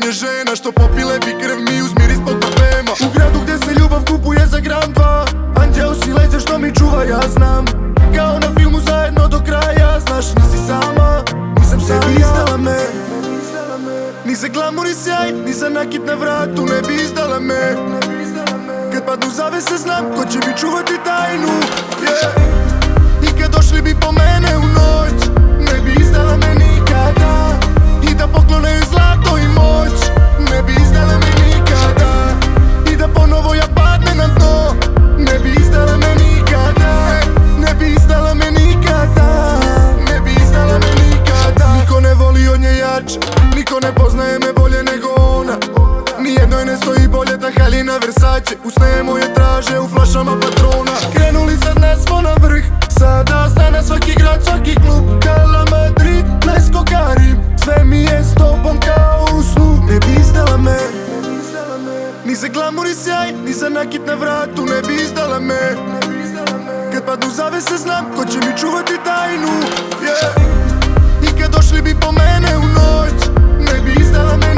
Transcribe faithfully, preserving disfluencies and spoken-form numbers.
je žena što popile bi krv mi uz miris pod parfema. U gradu gdje se ljubav kupuje za gram dva, anđeo si leđa što mi čuva, ja znam. Kao na filmu zajedno do kraja, znaš nisi sama, nisam sam ja. Ne bi izdala me, ni za glamur i sjaj, ni za nakit na vratu, ne bi izdala me. Kad padnu zavese znam ko će mi čuvati tajnu, yeah. I kad došli bi po mene u noć, ne bi izdala me nikada. I da poklone zlato i moć, ne bi izdala me nikada. I da ponovo ja padne na dno, ne bi izdala me nikada. Ne bi izdala me nikada, ne bi izdala me nikada. Niko ne voli od nje jače, niko ne poznaje me bolje nego ona. Nijednoj ne stoji bolje ta haljina Versace. Usne moje traže u flašama Patrona. Krenuli sad nas smo na vrh, sada stana svaki grad, svaki klub. Kala Madrid, Lesko Karim, sve mi je s tobom kao u snu. Ne bi izdala me, ni za glamur i sjaj, ni za nakit na vratu, ne bi izdala me. Kad padnu zavese znam ko će mi čuvati tajnu, yeah. I kad došli bi po mene u noć, ne bi izdala me